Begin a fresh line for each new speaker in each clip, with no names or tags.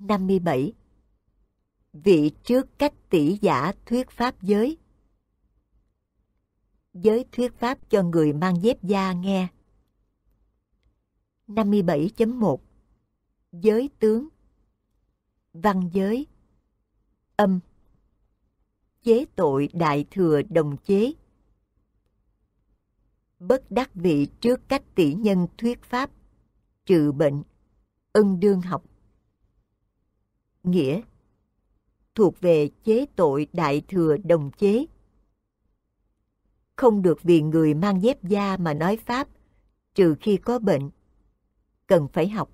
57. Vị trước cách tỷ giả thuyết pháp giới. Giới thuyết pháp cho người mang dép da nghe. 57.1. Giới tướng. Văn giới. Âm. Chế tội đại thừa đồng chế. Bất đắc vị trước cách tỷ nhân thuyết pháp, trừ bệnh, ân đương học. Nghĩa: thuộc về chế tội đại thừa đồng chế. Không được vì người mang dép da mà nói pháp, trừ khi có bệnh, cần phải học.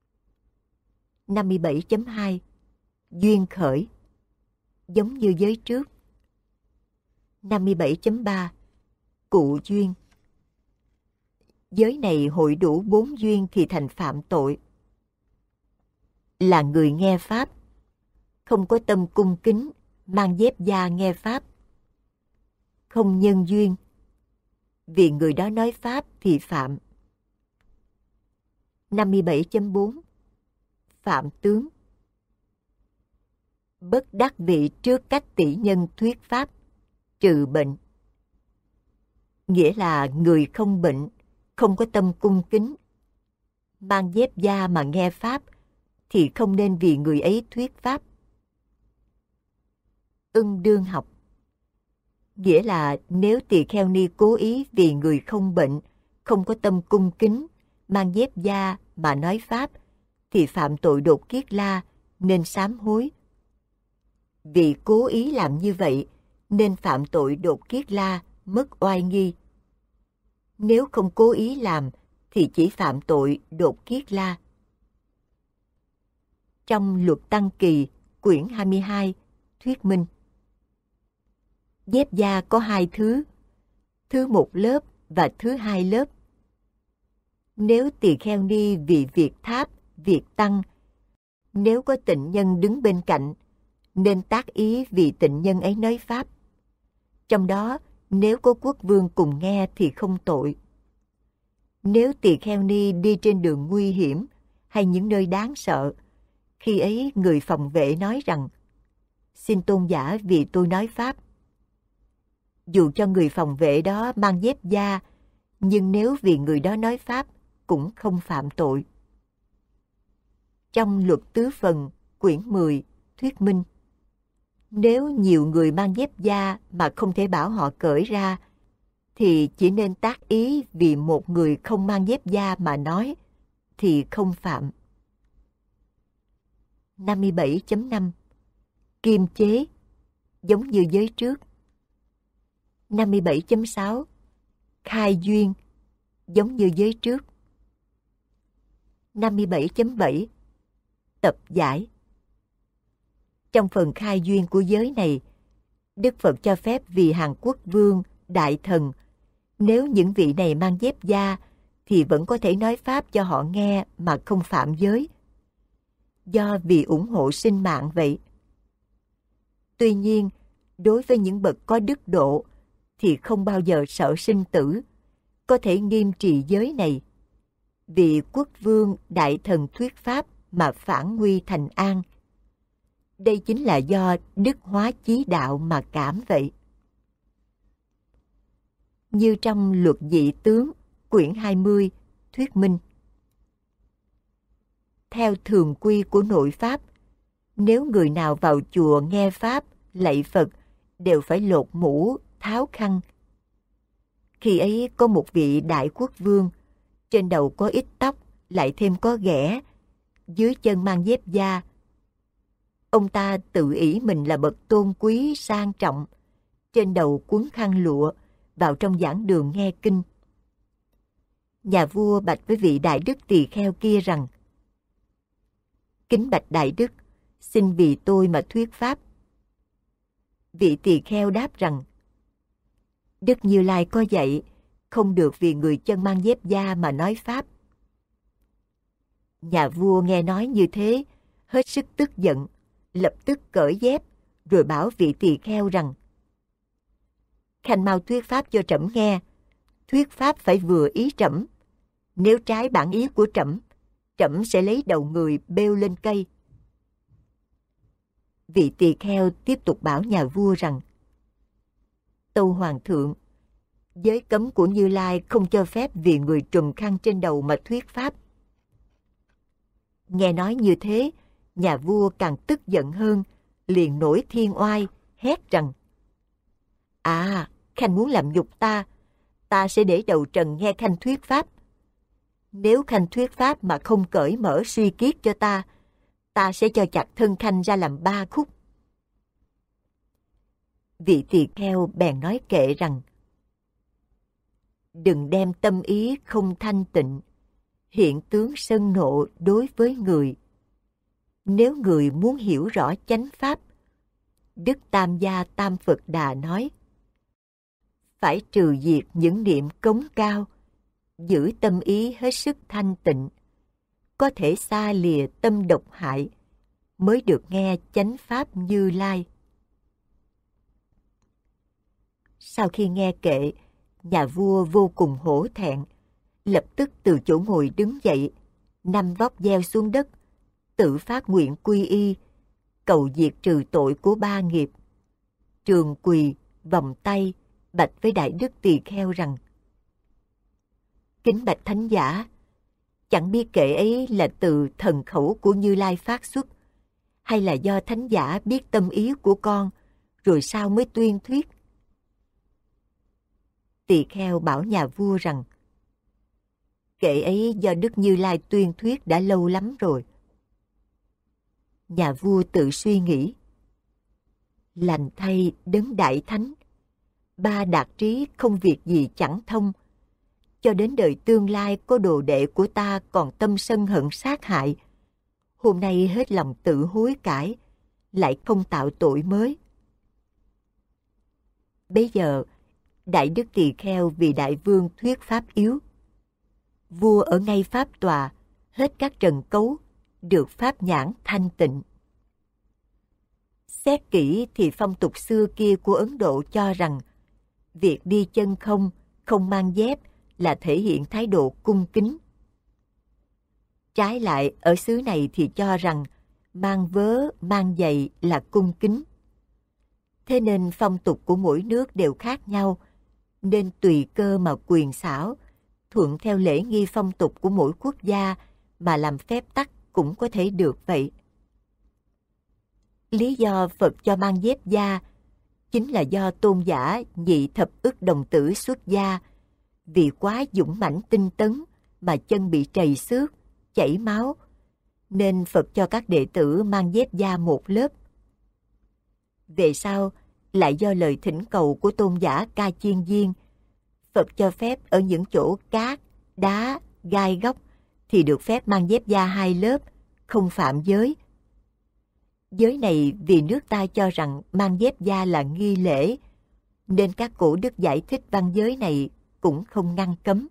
57.2. Duyên khởi. Giống như giới trước. 57.3. Cụ duyên. Giới này hội đủ 4 duyên thì thành phạm tội. Là người nghe pháp, không có tâm cung kính, mang dép da nghe pháp. Không nhân duyên, vì người đó nói pháp thì phạm. 57.4. Phạm tướng. Bất đắc vị trước cách tỷ nhân thuyết pháp, trừ bệnh. Nghĩa là người không bệnh, không có tâm cung kính, mang dép da mà nghe pháp, thì không nên vì người ấy thuyết pháp. Ưng đương học. Nghĩa là nếu tỳ kheo ni cố ý vì người không bệnh, không có tâm cung kính, mang dép da mà nói pháp, thì phạm tội đột kiết la, nên sám hối. Vì cố ý làm như vậy, nên phạm tội đột kiết la, mất oai nghi. Nếu không cố ý làm, thì chỉ phạm tội đột kiết la. Trong Luật Tăng Kỳ, quyển 22, thuyết minh. Dép da có 2 thứ, thứ 1 lớp và thứ 2 lớp. Nếu tỳ kheo ni vì việc tháp, việc tăng, nếu có tịnh nhân đứng bên cạnh, nên tác ý vì tịnh nhân ấy nói pháp. Trong đó, nếu có quốc vương cùng nghe thì không tội. Nếu tỳ kheo ni đi trên đường nguy hiểm hay những nơi đáng sợ, khi ấy người phòng vệ nói rằng: xin tôn giả vì tôi nói pháp. Dù cho người phòng vệ đó mang dép da, nhưng nếu vì người đó nói pháp, cũng không phạm tội. Trong Luật Tứ Phần, quyển 10, thuyết minh. Nếu nhiều người mang dép da mà không thể bảo họ cởi ra, thì chỉ nên tác ý vì một người không mang dép da mà nói, thì không phạm. 57.5. Kiềm chế. Giống như giới trước. 57.6. Khai duyên. Giống như giới trước. 57.7. Tập giải. Trong phần khai duyên của giới này, Đức Phật cho phép vì hàng quốc vương, đại thần, nếu những vị này mang dép da, thì vẫn có thể nói pháp cho họ nghe mà không phạm giới. Do vì ủng hộ sinh mạng vậy. Tuy nhiên, đối với những bậc có đức độ, thì không bao giờ sợ sinh tử, có thể nghiêm trì giới này. Vì quốc vương, đại thần thuyết pháp mà phản nguy thành an. Đây chính là do đức hóa chí đạo mà cảm vậy. Như trong Luật Dị Tướng, quyển 20, thuyết minh. Theo thường quy của nội pháp, nếu người nào vào chùa nghe pháp, lạy Phật, đều phải lột mũ, tháo khăn. Khi ấy có một vị đại quốc vương, trên đầu có ít tóc, lại thêm có ghẻ, dưới chân mang dép da. Ông ta tự ỷ mình là bậc tôn quý sang trọng, trên đầu quấn khăn lụa, vào trong giảng đường nghe kinh. Nhà vua bạch với vị đại đức tỳ kheo kia rằng: kính bạch đại đức, xin vì tôi mà thuyết pháp. Vị tỳ kheo đáp rằng: Đức Như Lai có dạy, không được vì người chân mang dép da mà nói pháp. Nhà vua nghe nói như thế, hết sức tức giận, lập tức cởi dép, rồi bảo vị tỳ kheo rằng: khanh mau thuyết pháp cho trẫm nghe, thuyết pháp phải vừa ý trẫm. Nếu trái bản ý của trẫm, trẫm sẽ lấy đầu người bêu lên cây. Vị tỳ kheo tiếp tục bảo nhà vua rằng: Tâu hoàng thượng, giới cấm của Như Lai không cho phép vì người trùm khăn trên đầu mà thuyết pháp. Nghe nói như thế, nhà vua càng tức giận hơn, liền nổi thiên oai, hét rằng: Khanh muốn làm nhục ta, ta sẽ để đầu trần nghe Khanh thuyết pháp. Nếu Khanh thuyết pháp mà không cởi mở suy kiết cho ta sẽ cho chặt thân Khanh ra làm 3 khúc. Vị tỳ kheo bèn nói kệ rằng: Đừng đem tâm ý không thanh tịnh, hiện tướng sân nộ đối với người. Nếu người muốn hiểu rõ chánh pháp, Đức Tam Gia Tam Phật Đà nói: Phải trừ diệt những niệm cống cao, giữ tâm ý hết sức thanh tịnh, có thể xa lìa tâm độc hại, mới được nghe chánh pháp Như Lai. Sau khi nghe kệ, nhà vua vô cùng hổ thẹn, lập tức từ chỗ ngồi đứng dậy, 5 vóc gieo xuống đất, tự phát nguyện quy y, cầu diệt trừ tội của 3 nghiệp. Trường quỳ, vòng tay, bạch với Đại Đức Tỳ Kheo rằng: Kính bạch Thánh giả, chẳng biết kệ ấy là từ thần khẩu của Như Lai phát xuất, hay là do Thánh giả biết tâm ý của con, rồi sao mới tuyên thuyết? Tỳ kheo bảo nhà vua rằng: Kệ ấy do Đức Như Lai tuyên thuyết đã lâu lắm rồi. Nhà vua tự suy nghĩ: Lành thay đấng đại thánh, 3 đạt trí không việc gì chẳng thông, cho đến đời tương lai có đồ đệ của ta còn tâm sân hận sát hại, hôm nay hết lòng tự hối cải, lại không tạo tội mới. Bấy giờ Đại Đức Tỳ Kheo vì đại vương thuyết pháp yếu. Vua ở ngay pháp tòa, hết các trần cấu, được pháp nhãn thanh tịnh. Xét kỹ thì phong tục xưa kia của Ấn Độ cho rằng việc đi chân không, không mang dép là thể hiện thái độ cung kính. Trái lại, ở xứ này thì cho rằng mang vớ, mang giày là cung kính. Thế nên phong tục của mỗi nước đều khác nhau, nên tùy cơ mà quyền xảo, thuận theo lễ nghi phong tục của mỗi quốc gia mà làm phép tắc cũng có thể được vậy. Lý do Phật cho mang dép da chính là do tôn giả Nhị Thập Ức Đồng Tử xuất gia, vì quá dũng mãnh tinh tấn mà chân bị trầy xước, chảy máu, nên Phật cho các đệ tử mang dép da một lớp. Về sau, lại do lời thỉnh cầu của tôn giả Ca Chiên Viên, Phật cho phép ở những chỗ cát, đá, gai góc thì được phép mang dép da 2 lớp, không phạm giới. Giới này vì nước ta cho rằng mang dép da là nghi lễ, nên các cổ đức giải thích văn giới này cũng không ngăn cấm.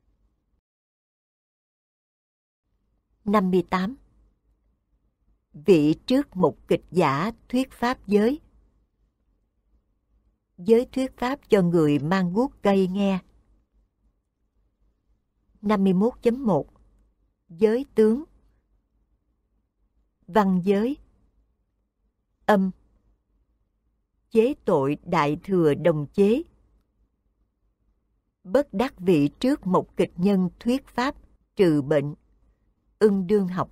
58. Vị trước mục kịch giả thuyết pháp giới. Giới thuyết pháp cho người mang guốc cây nghe. 51.1 Giới tướng. Văn giới. Âm. Chế tội đại thừa đồng chế. Bất đắc vị trước một kịch nhân thuyết pháp trừ bệnh. Ưng đương học.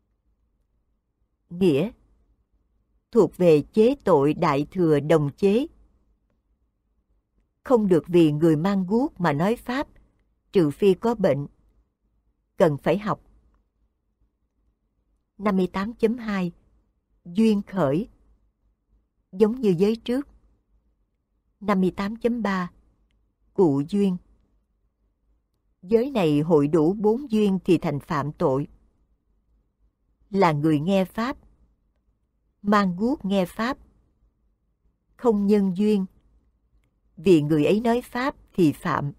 Nghĩa: thuộc về chế tội đại thừa đồng chế. Không được vì người mang guốc mà nói pháp, trừ phi có bệnh. Cần phải học. 58.2 Duyên khởi. Giống như giới trước. 58.3 Cụ duyên. Giới này hội đủ 4 duyên thì thành phạm tội. Là người nghe pháp, mang guốc nghe pháp, không nhân duyên, vì người ấy nói pháp thì phạm.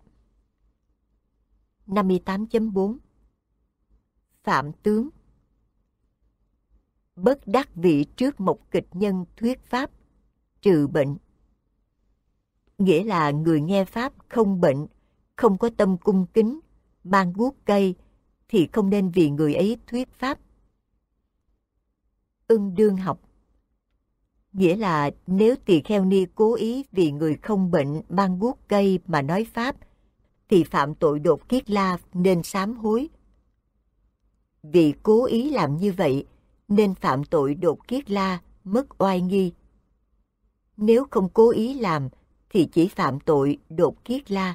58.4 Phạm tướng. Bất đắc vị trước một kịch nhân thuyết pháp trừ bệnh. Nghĩa là người nghe pháp không bệnh, không có tâm cung kính, mang guốc cây thì không nên vì người ấy thuyết pháp. Ưng đương học. Nghĩa là nếu tỳ kheo ni cố ý vì người không bệnh mang guốc cây mà nói pháp, thì phạm tội đột kiết la nên sám hối. Vì cố ý làm như vậy nên phạm tội đột kiết la, mất oai nghi. Nếu không cố ý làm thì chỉ phạm tội đột kiết la.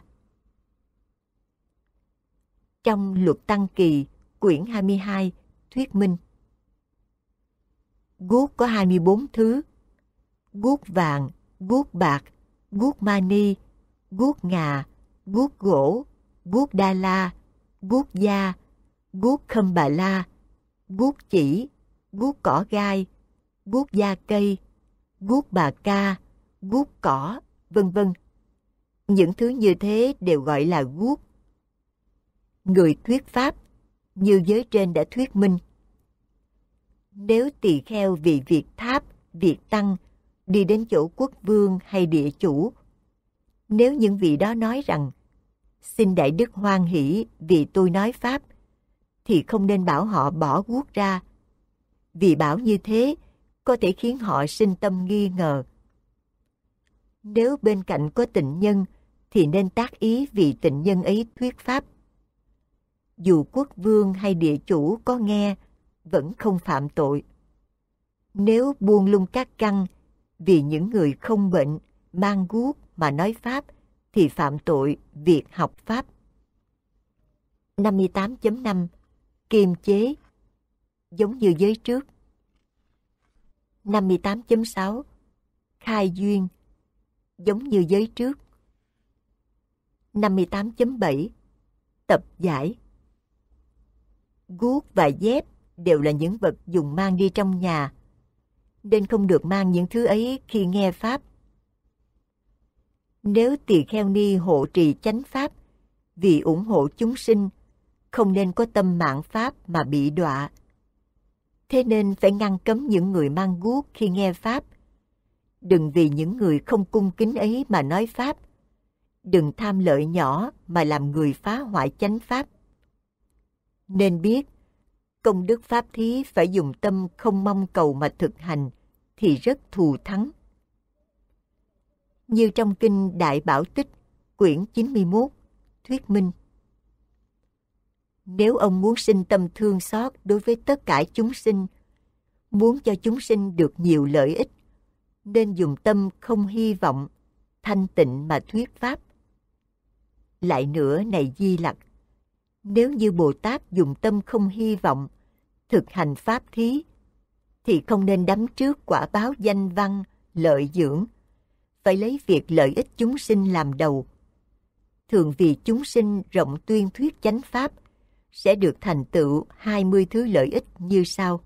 Trong Luật Tăng Kỳ, quyển 22, thuyết minh. Guốc có 24 thứ: guốc vàng, guốc bạc, guốc mani, guốc ngà, guốc gỗ, guốc đa la, guốc da, guốc khâm bà la, guốc chỉ, guốc cỏ gai, guốc da cây, guốc bà ca, guốc cỏ, vân vân. Những thứ như thế đều gọi là guốc. Người thuyết pháp, như giới trên đã thuyết minh. Nếu tỳ kheo vì việc tháp, việc tăng, đi đến chỗ quốc vương hay địa chủ, nếu những vị đó nói rằng, xin Đại Đức hoan hỷ vì tôi nói pháp, thì không nên bảo họ bỏ guốc ra, vì bảo như thế có thể khiến họ sinh tâm nghi ngờ. Nếu bên cạnh có tịnh nhân, thì nên tác ý vì tịnh nhân ấy thuyết pháp. Dù quốc vương hay địa chủ có nghe, vẫn không phạm tội. Nếu buông lung các căn, vì những người không bệnh, mang guốc mà nói pháp, thì phạm tội việc học pháp. 58.5 Kiềm chế, giống như giới trước. 58.6 Khai duyên, giống như giới trước. 58.7 Tập giải. Guốc và dép đều là những vật dùng mang đi trong nhà, nên không được mang những thứ ấy khi nghe pháp. Nếu tỳ kheo ni hộ trì chánh pháp vì ủng hộ chúng sinh, không nên có tâm mạn pháp mà bị đọa. Thế nên phải ngăn cấm những người mang guốc khi nghe pháp. Đừng vì những người không cung kính ấy mà nói pháp. Đừng tham lợi nhỏ mà làm người phá hoại chánh pháp. Nên biết, công đức pháp thí phải dùng tâm không mong cầu mà thực hành, thì rất thù thắng. Như trong kinh Đại Bảo Tích, quyển 91, thuyết minh. Nếu ông muốn sinh tâm thương xót đối với tất cả chúng sinh, muốn cho chúng sinh được nhiều lợi ích, nên dùng tâm không hy vọng, thanh tịnh mà thuyết pháp. Lại nữa này Di Lặc, nếu như Bồ Tát dùng tâm không hy vọng, thực hành pháp thí, thì không nên đắm trước quả báo danh văn, lợi dưỡng, phải lấy việc lợi ích chúng sinh làm đầu. Thường vì chúng sinh rộng tuyên thuyết chánh pháp, sẽ được thành tựu 20 thứ lợi ích như sau.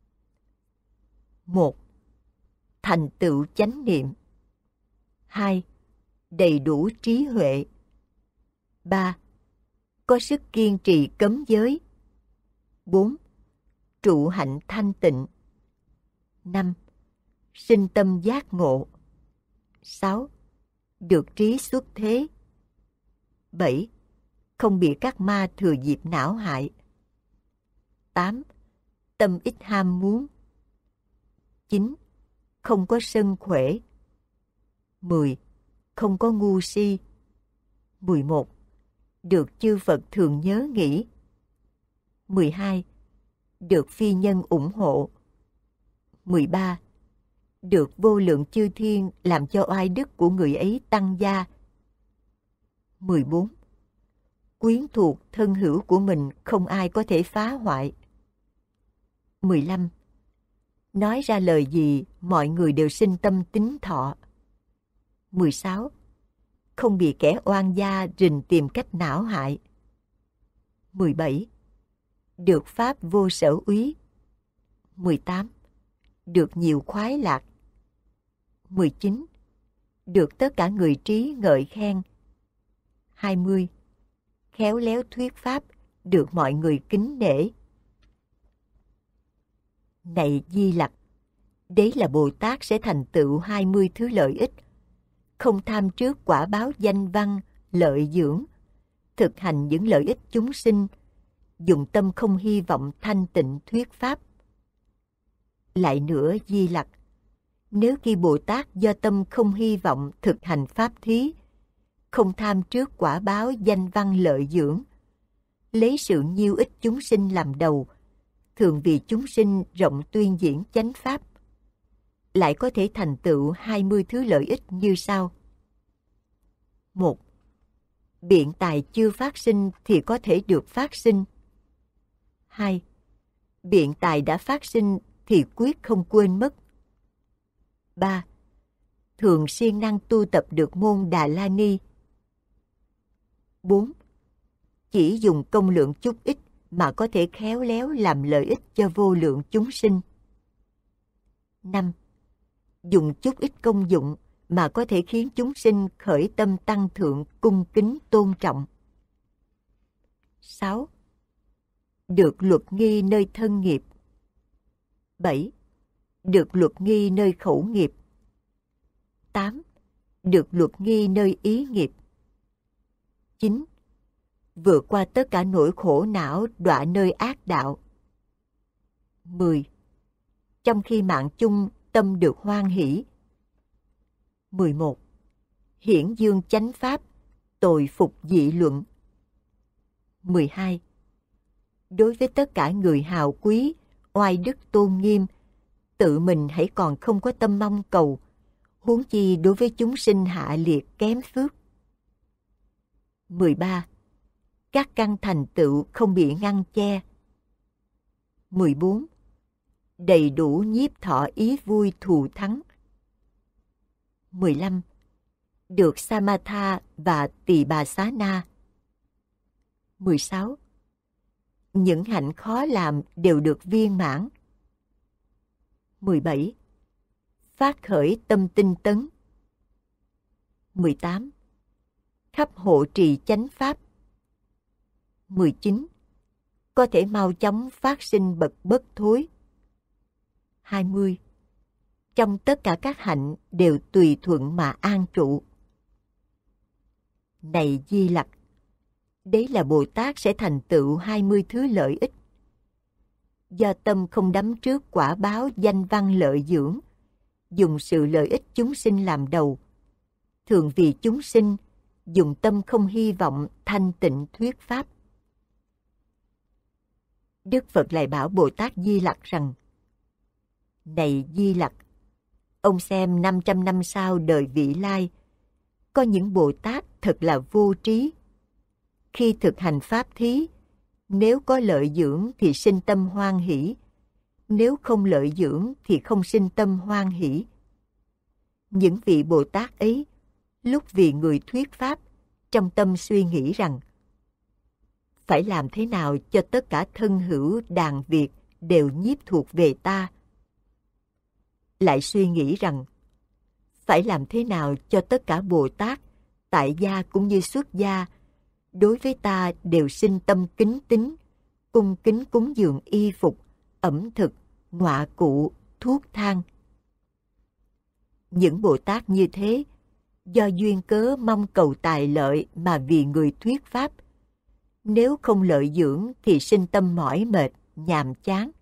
1. Thành tựu chánh niệm. 2. Đầy đủ trí huệ. 3. Có sức kiên trì cấm giới. 4. Trụ hạnh thanh tịnh. 5. Sinh tâm giác ngộ. 6. Được trí xuất thế. 7. Không bị các ma thừa dịp não hại. 8. Tâm ít ham muốn. 9. Không có sân khỏe. 10. Không có ngu si. 11. Được chư Phật thường nhớ nghĩ. 12. Được phi nhân ủng hộ. 13. Được vô lượng chư thiên làm cho oai đức của người ấy tăng gia. 14. Quyến thuộc thân hữu của mình không ai có thể phá hoại. 15. Nói ra lời gì mọi người đều sinh tâm tín thọ. 16. Không bị kẻ oan gia rình tìm cách não hại. 17. Được pháp vô sở úy. 18. Được nhiều khoái lạc. 19. Được tất cả người trí ngợi khen. 20. Khéo léo thuyết pháp, được mọi người kính nể. Này Di Lặc, đấy là Bồ Tát sẽ thành tựu 20 thứ lợi ích, không tham trước quả báo danh văn, lợi dưỡng, thực hành những lợi ích chúng sinh, dùng tâm không hy vọng thanh tịnh thuyết pháp. Lại nữa Di Lặc, Nếu khi Bồ Tát do tâm không hy vọng thực hành pháp thí, không tham trước quả báo danh văn lợi dưỡng, lấy sự nhiêu ích chúng sinh làm đầu, thường vì chúng sinh rộng tuyên diễn chánh pháp, lại có thể thành tựu 20 thứ lợi ích như sau. 1. Biện tài chưa phát sinh thì có thể được phát sinh. 2. Biện tài đã phát sinh thì quyết không quên mất. 3. Thường siêng năng tu tập được môn Đà La Ni. 4. Chỉ dùng công lượng chút ít mà có thể khéo léo làm lợi ích cho vô lượng chúng sinh. 5. Dùng chút ít công dụng mà có thể khiến chúng sinh khởi tâm tăng thượng cung kính tôn trọng. 6. Được luật nghi nơi thân nghiệp. 7. Được luật nghi nơi khẩu nghiệp. 8. Được luật nghi nơi ý nghiệp. 9. Vượt qua tất cả nỗi khổ não đọa nơi ác đạo. 10. Trong khi mạng chung tâm được hoan hỷ. 11. Hiển dương chánh pháp, tội phục dị luận. 12. Đối với tất cả người hào quý, oai đức tôn nghiêm, tự mình hãy còn không có tâm mong cầu, huống chi đối với chúng sinh hạ liệt kém phước. 13. Các căn thành tựu không bị ngăn che. 14. Đầy đủ nhiếp thọ ý vui thù thắng. 15. Được Samatha và Tỳ Bà Xá Na. 16. Những hạnh khó làm đều được viên mãn. 17. Phát khởi tâm tinh tấn. 18. Khắp hộ trì chánh pháp. 19. Có thể mau chóng phát sinh bậc bất thối. 20. Trong tất cả các hạnh đều tùy thuận mà an trụ. Này Di Lặc, đấy là Bồ Tát sẽ thành tựu 20 thứ lợi ích. Do tâm không đắm trước quả báo danh văn lợi dưỡng, dùng sự lợi ích chúng sinh làm đầu, thường vì chúng sinh, dùng tâm không hy vọng thanh tịnh thuyết pháp. Đức Phật lại bảo Bồ Tát Di Lặc rằng: Này Di Lặc, ông xem 500 năm sau đời vị lai, có những Bồ Tát thật là vô trí. Khi thực hành pháp thí, nếu có lợi dưỡng thì sinh tâm hoan hỷ, nếu không lợi dưỡng thì không sinh tâm hoan hỷ. Những vị Bồ Tát ấy, lúc vì người thuyết pháp, trong tâm suy nghĩ rằng phải làm thế nào cho tất cả thân hữu đàn Việt đều nhiếp thuộc về ta. Lại suy nghĩ rằng phải làm thế nào cho tất cả Bồ Tát, tại gia cũng như xuất gia, đối với ta đều sinh tâm kính tín, cung kính cúng dường y phục, ẩm thực, ngọa cụ, thuốc thang. Những Bồ Tát như thế, do duyên cớ mong cầu tài lợi mà vì người thuyết pháp, nếu không lợi dưỡng thì sinh tâm mỏi mệt, nhàm chán.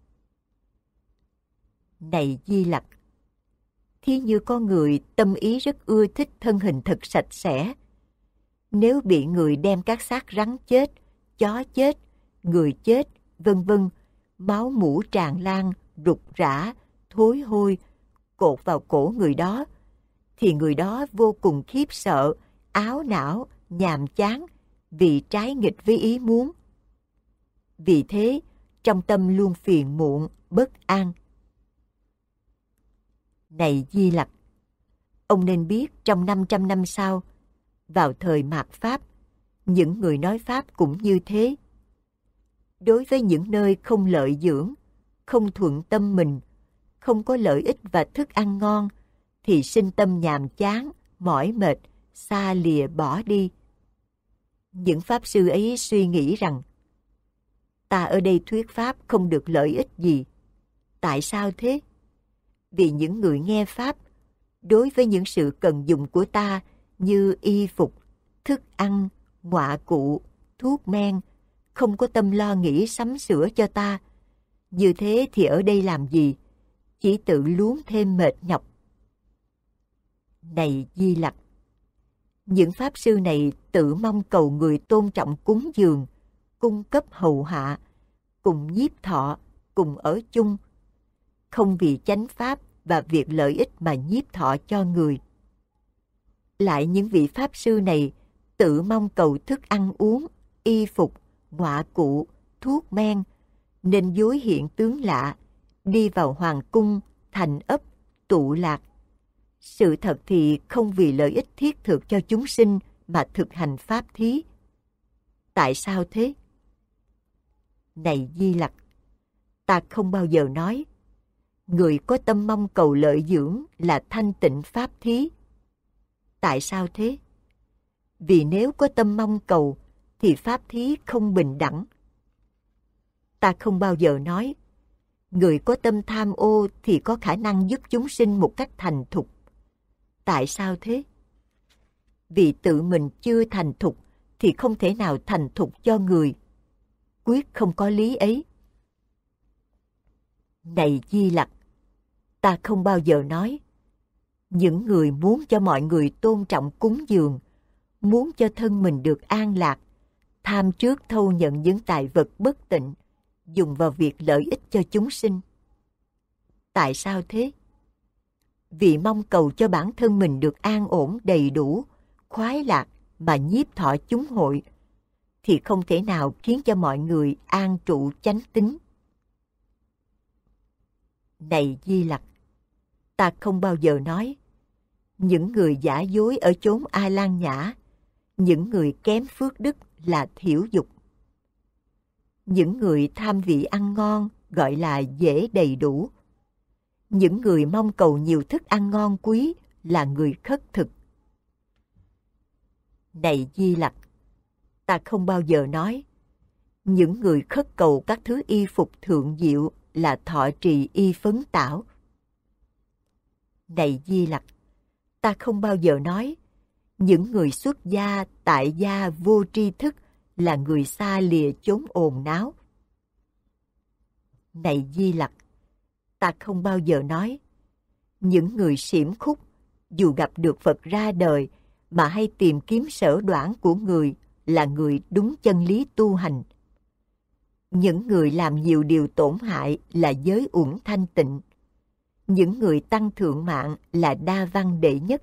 Này Di Lặc, thí như có người tâm ý rất ưa thích thân hình thật sạch sẽ, nếu bị người đem các xác rắn chết, chó chết, người chết, vân vân, máu mủ tràn lan, rục rã, thối hôi, cột vào cổ người đó, thì người đó vô cùng khiếp sợ, áo não, nhàm chán, vì trái nghịch với ý muốn. Vì thế, trong tâm luôn phiền muộn, bất an. Này Di Lặc, ông nên biết trong 500 năm sau, vào thời mạt Pháp, những người nói Pháp cũng như thế. Đối với những nơi không lợi dưỡng, không thuận tâm mình, không có lợi ích và thức ăn ngon, thì sinh tâm nhàm chán, mỏi mệt, xa lìa bỏ đi. Những Pháp sư ấy suy nghĩ rằng, ta ở đây thuyết Pháp không được lợi ích gì. Tại sao thế? Vì những người nghe Pháp, đối với những sự cần dùng của ta như y phục, thức ăn, ngọa cụ, thuốc men, không có tâm lo nghĩ sắm sửa cho ta. Như thế thì ở đây làm gì? Chỉ tự luống thêm mệt nhọc. Này Di Lặc, những pháp sư này tự mong cầu người tôn trọng cúng dường, cung cấp hầu hạ, cùng nhiếp thọ, cùng ở chung, không vì chánh pháp và việc lợi ích mà nhiếp thọ cho người. Lại những vị pháp sư này tự mong cầu thức ăn uống, y phục, ngọa cụ, thuốc men, nên dối hiện tướng lạ, đi vào hoàng cung, thành ấp, tụ lạc. Sự thật thì không vì lợi ích thiết thực cho chúng sinh mà thực hành pháp thí. Tại sao thế? Này Di Lặc, ta không bao giờ nói người có tâm mong cầu lợi dưỡng là thanh tịnh pháp thí. Tại sao thế? Vì nếu có tâm mong cầu thì pháp thí không bình đẳng. Ta không bao giờ nói người có tâm tham ô thì có khả năng giúp chúng sinh một cách thành thục. Tại sao thế? Vì tự mình chưa thành thục thì không thể nào thành thục cho người. Quyết không có lý ấy. Này Di Lặc, ta không bao giờ nói những người muốn cho mọi người tôn trọng cúng dường, muốn cho thân mình được an lạc, tham trước thâu nhận những tài vật bất tịnh, dùng vào việc lợi ích cho chúng sinh. Tại sao thế? Vì mong cầu cho bản thân mình được an ổn đầy đủ, khoái lạc mà nhiếp thọ chúng hội, thì không thể nào khiến cho mọi người an trụ chánh tín. Này Di Lặc, ta không bao giờ nói những người giả dối ở chốn A Lan Nhã, những người kém phước đức là thiểu dục. Những người tham vị ăn ngon gọi là dễ đầy đủ. Những người mong cầu nhiều thức ăn ngon quý là người khất thực. Này Di Lặc, ta không bao giờ nói những người khất cầu các thứ y phục thượng diệu là thọ trì y phấn tảo. Này Di Lặc, ta không bao giờ nói những người xuất gia, tại gia, vô tri thức là người xa lìa chốn ồn náo. Này Di Lặc, ta không bao giờ nói những người xiểm khúc dù gặp được Phật ra đời mà hay tìm kiếm sở đoản của người là người đúng chân lý tu hành. Những người làm nhiều điều tổn hại là giới uẩn thanh tịnh. Những người tăng thượng mạng là đa văn đệ nhất.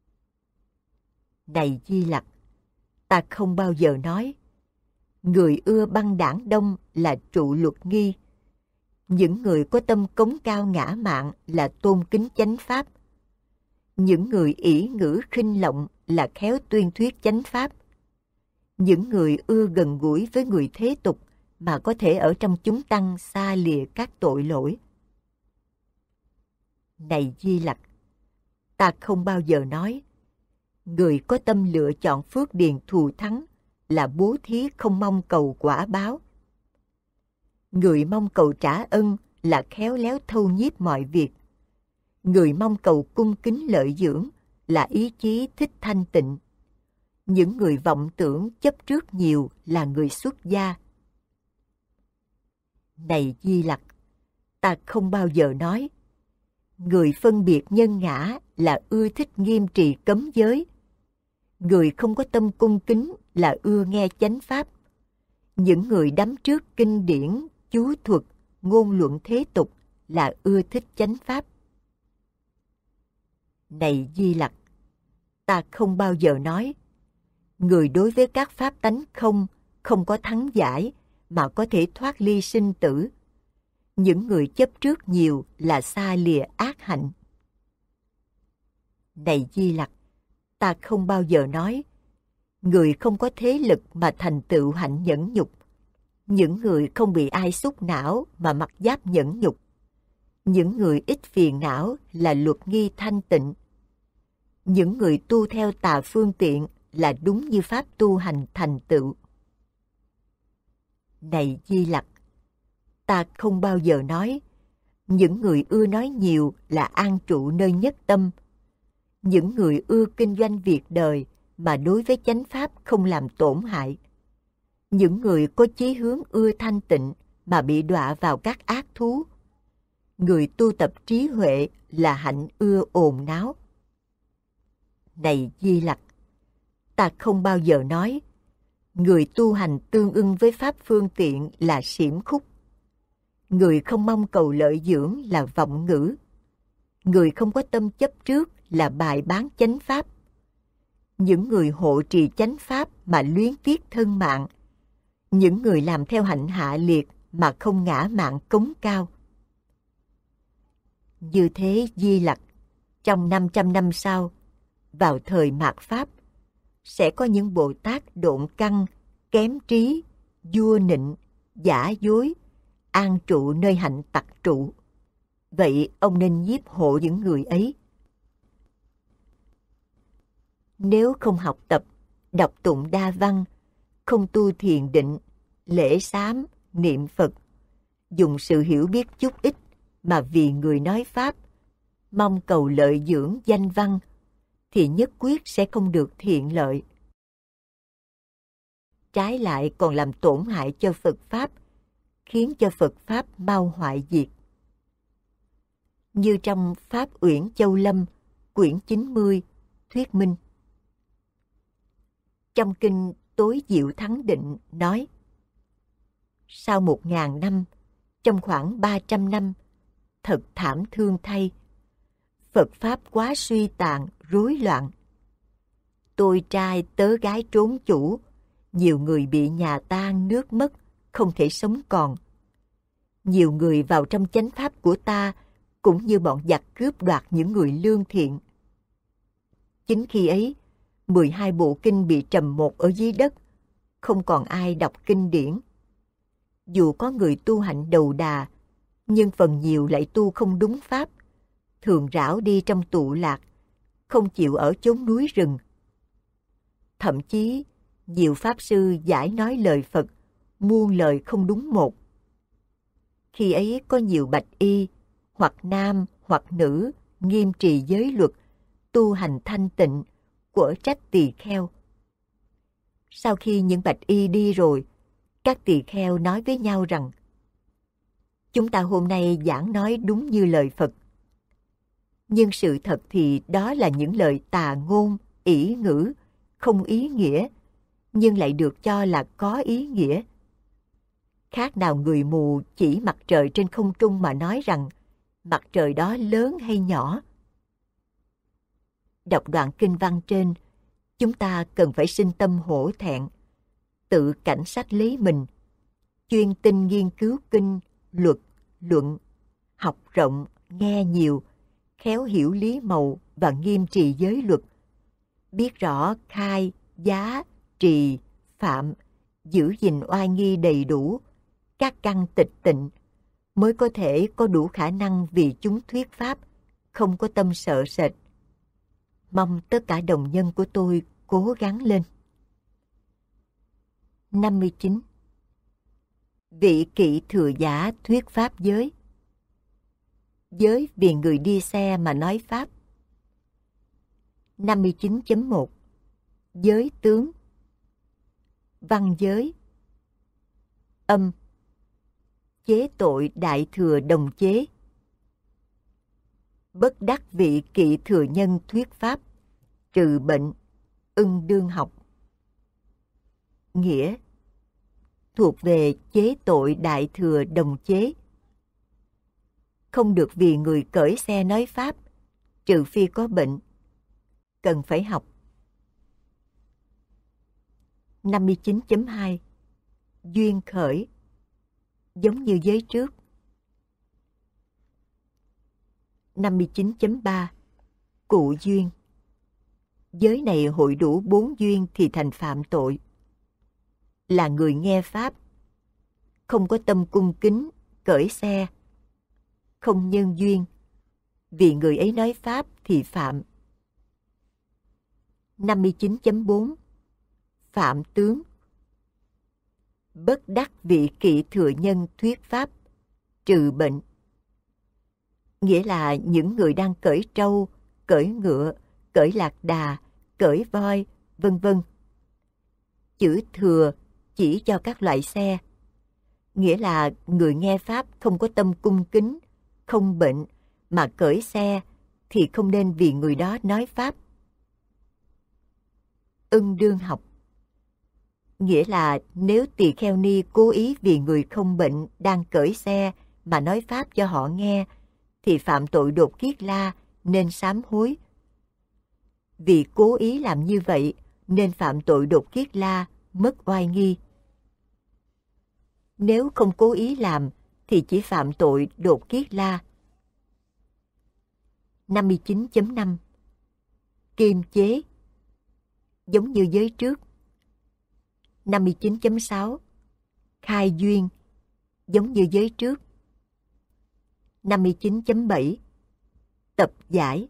Này Di Lặc, ta không bao giờ nói người ưa băng đảng đông là trụ luật nghi. Những người có tâm cống cao ngã mạn là tôn kính chánh pháp. Những người ỷ ngữ khinh lộng là khéo tuyên thuyết chánh pháp. Những người ưa gần gũi với người thế tục mà có thể ở trong chúng tăng xa lìa các tội lỗi. Này Di Lặc, ta không bao giờ nói người có tâm lựa chọn phước điền thù thắng là bố thí không mong cầu quả báo. Người mong cầu trả ân là khéo léo thâu nhiếp mọi việc. Người mong cầu cung kính lợi dưỡng là ý chí thích thanh tịnh. Những người vọng tưởng chấp trước nhiều là người xuất gia. Này Di Lặc, ta không bao giờ nói người phân biệt nhân ngã là ưa thích nghiêm trì cấm giới. Người không có tâm cung kính là ưa nghe chánh pháp. Những người đắm trước kinh điển, chú thuật, ngôn luận thế tục là ưa thích chánh pháp. Này Di Lặc, ta không bao giờ nói người đối với các pháp tánh không có thắng giải mà có thể thoát ly sinh tử. Những người chấp trước nhiều là xa lìa ác hạnh. Này Di Lặc, ta không bao giờ nói người không có thế lực mà thành tựu hạnh nhẫn nhục. Những người không bị ai xúc não mà mặc giáp nhẫn nhục. Những người ít phiền não là luật nghi thanh tịnh. Những người tu theo tà phương tiện là đúng như pháp tu hành thành tựu. Này Di Lặc, ta không bao giờ nói những người ưa nói nhiều là an trụ nơi nhất tâm. Những người ưa kinh doanh việc đời mà đối với chánh pháp không làm tổn hại. Những người có chí hướng ưa thanh tịnh mà bị đọa vào các ác thú. Người tu tập trí huệ là hạnh ưa ồn náo. Này Di Lặc, ta không bao giờ nói người tu hành tương ưng với pháp phương tiện là xiểm khúc. Người không mong cầu lợi dưỡng là vọng ngữ. Người không có tâm chấp trước là bài bán chánh pháp. Những người hộ trì chánh pháp mà luyến tiếc thân mạng. Những người làm theo hạnh hạ liệt mà không ngã mạn cống cao. Như thế Di Lặc, trong 500 năm sau, vào thời mạt Pháp, sẽ có những Bồ Tát độn căn, kém trí, vua nịnh, giả dối, an trụ nơi hạnh tặc trụ. Vậy ông nên nhiếp hộ những người ấy. Nếu không học tập, đọc tụng đa văn, không tu thiền định, lễ sám, niệm Phật, dùng sự hiểu biết chút ít mà vì người nói Pháp, mong cầu lợi dưỡng danh văn, thì nhất quyết sẽ không được thiện lợi. Trái lại còn làm tổn hại cho Phật Pháp, khiến cho Phật Pháp mau hoại diệt. Như trong Pháp Uyển Châu Lâm, quyển 90, thuyết minh. Trong kinh Tối Diệu Thắng Định nói, sau 1000 năm, trong khoảng 300 năm, thật thảm thương thay, Phật Pháp quá suy tàn, rối loạn. Tôi trai tớ gái trốn chủ, nhiều người bị nhà tan nước mất, không thể sống còn. Nhiều người vào trong chánh pháp của ta, cũng như bọn giặc cướp đoạt những người lương thiện. Chính khi ấy, 12 bộ kinh bị trầm một ở dưới đất, không còn ai đọc kinh điển. Dù có người tu hạnh đầu đà, nhưng phần nhiều lại tu không đúng pháp, thường rảo đi trong tụ lạc, không chịu ở chốn núi rừng. Thậm chí, nhiều pháp sư giải nói lời Phật, muôn lời không đúng một. Khi ấy có nhiều bạch y, hoặc nam hoặc nữ, nghiêm trì giới luật, tu hành thanh tịnh, quở trách tỳ kheo. Sau khi những bạch y đi rồi, các tỳ kheo nói với nhau rằng, chúng ta hôm nay giảng nói đúng như lời Phật. Nhưng sự thật thì đó là những lời tà ngôn, ỷ ngữ, không ý nghĩa, nhưng lại được cho là có ý nghĩa. Khác nào người mù chỉ mặt trời trên không trung mà nói rằng mặt trời đó lớn hay nhỏ. Đọc đoạn kinh văn trên, chúng ta cần phải sinh tâm hổ thẹn, tự cảnh sách lấy mình, chuyên tinh nghiên cứu kinh, luật, luận, học rộng, nghe nhiều, khéo hiểu lý màu và nghiêm trì giới luật, biết rõ khai, giá, trì, phạm, giữ gìn oai nghi đầy đủ, các căn tịch tịnh, mới có thể có đủ khả năng vì chúng thuyết pháp, không có tâm sợ sệt. Mong tất cả đồng nhân của tôi cố gắng lên. 59. Vị kỵ thừa giả thuyết pháp giới. Giới vì người đi xe mà nói pháp. 59.1 Giới tướng. Văn giới. Âm. Chế tội đại thừa đồng chế. Bất đắc vị kỵ thừa nhân thuyết pháp, trừ bệnh, ưng đương học. Nghĩa: thuộc về chế tội đại thừa đồng chế. Không được vì người cởi xe nói pháp, trừ phi có bệnh. Cần phải học. 59.2 Duyên khởi. Giống như giới trước. 59.3 Cụ duyên. Giới này hội đủ 4 duyên thì thành phạm tội. Là người nghe pháp, không có tâm cung kính, cởi xe, không nhân duyên, vì người ấy nói pháp thì phạm. 59.4 Phạm tướng. Bất đắc vị kỵ thừa nhân thuyết pháp, trừ bệnh. Nghĩa là những người đang cởi trâu, cởi ngựa, cởi lạc đà, cởi voi, vân vân. Chữ thừa chỉ cho các loại xe. Nghĩa là người nghe pháp không có tâm cung kính, không bệnh, mà cởi xe thì không nên vì người đó nói pháp. ưng đương học. Nghĩa là nếu tỳ kheo ni cố ý vì người không bệnh đang cởi xe mà nói pháp cho họ nghe, thì phạm tội đột kiết la, nên sám hối. Vì cố ý làm như vậy nên phạm tội đột kiết la, mất oai nghi. Nếu không cố ý làm thì chỉ phạm tội đột kiết la. 59.5 Kiềm chế, giống như giới trước. 59.6 Khai duyên, giống như giới trước. 59.7 Tập giải.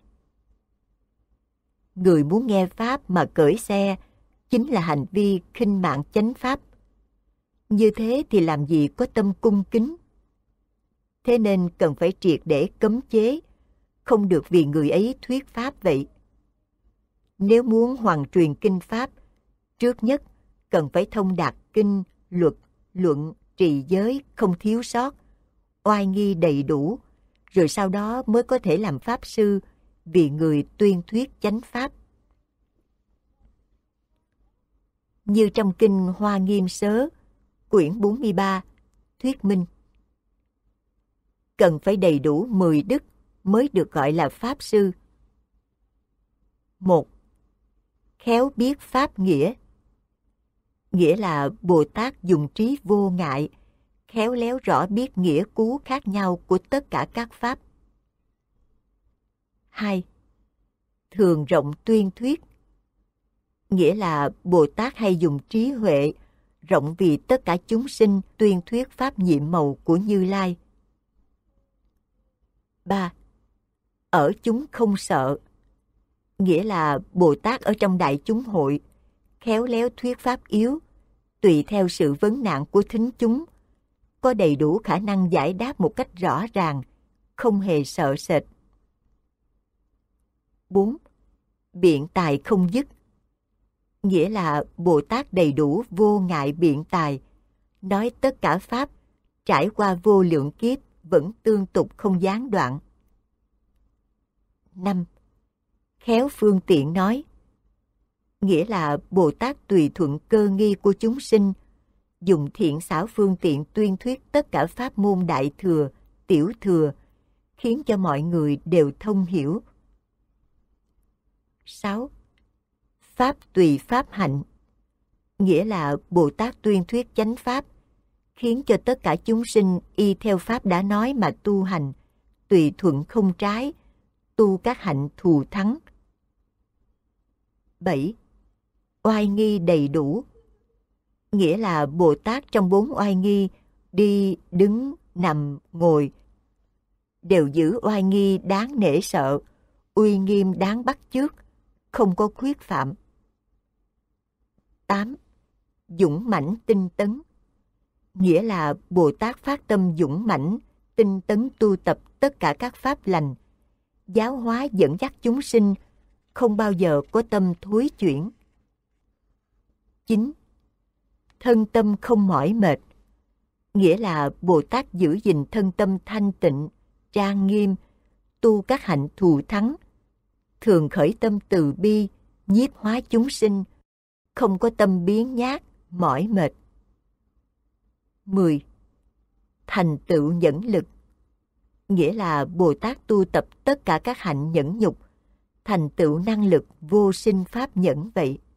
Người muốn nghe pháp mà cởi xe chính là hành vi khinh mạng chánh pháp. Như thế thì làm gì có tâm cung kính. Thế nên cần phải triệt để cấm chế, không được vì người ấy thuyết pháp vậy. Nếu muốn hoàn truyền kinh pháp, trước nhất cần phải thông đạt kinh, luật, luận, trì giới không thiếu sót, oai nghi đầy đủ, rồi sau đó mới có thể làm pháp sư vì người tuyên thuyết chánh pháp. Như trong kinh Hoa Nghiêm Sớ, quyển 43, thuyết minh. Cần phải đầy đủ 10 đức mới được gọi là pháp sư. 1. Khéo biết pháp nghĩa. Nghĩa là Bồ Tát dùng trí vô ngại, khéo léo rõ biết nghĩa cú khác nhau của tất cả các pháp. 2. Thường rộng tuyên thuyết. Nghĩa là Bồ Tát hay dùng trí huệ, rộng vì tất cả chúng sinh tuyên thuyết pháp nhiệm màu của Như Lai. 3. Ở chúng không sợ. Nghĩa là Bồ Tát ở trong đại chúng hội, khéo léo thuyết pháp yếu, tùy theo sự vấn nạn của thính chúng, có đầy đủ khả năng giải đáp một cách rõ ràng, không hề sợ sệt. 4. Biện tài không dứt. Nghĩa là Bồ Tát đầy đủ vô ngại biện tài, nói tất cả pháp, trải qua vô lượng kiếp, vẫn tương tục không gián đoạn. 5. Khéo phương tiện nói. Nghĩa là Bồ Tát tùy thuận cơ nghi của chúng sinh, dùng thiện xảo phương tiện tuyên thuyết tất cả pháp môn đại thừa, tiểu thừa, khiến cho mọi người đều thông hiểu. 6. Pháp tùy pháp hạnh. Nghĩa là Bồ Tát tuyên thuyết chánh pháp, khiến cho tất cả chúng sinh y theo pháp đã nói mà tu hành, tùy thuận không trái, tu các hạnh thù thắng. 7. Oai nghi đầy đủ. Nghĩa là Bồ Tát trong 4 oai nghi, đi, đứng, nằm, ngồi, đều giữ oai nghi đáng nể sợ, uy nghiêm đáng bắt chước, không có khuyết phạm. 8. Dũng mãnh tinh tấn. Nghĩa là Bồ Tát phát tâm dũng mãnh, tinh tấn tu tập tất cả các pháp lành, giáo hóa dẫn dắt chúng sinh, không bao giờ có tâm thối chuyển. 9. Thân tâm không mỏi mệt. Nghĩa là Bồ Tát giữ gìn thân tâm thanh tịnh, trang nghiêm, tu các hạnh thù thắng, thường khởi tâm từ bi, nhiếp hóa chúng sinh, không có tâm biếng nhác, mỏi mệt. 10. Thành tựu nhẫn lực. Nghĩa là Bồ Tát tu tập tất cả các hạnh nhẫn nhục, thành tựu năng lực vô sinh pháp nhẫn vậy.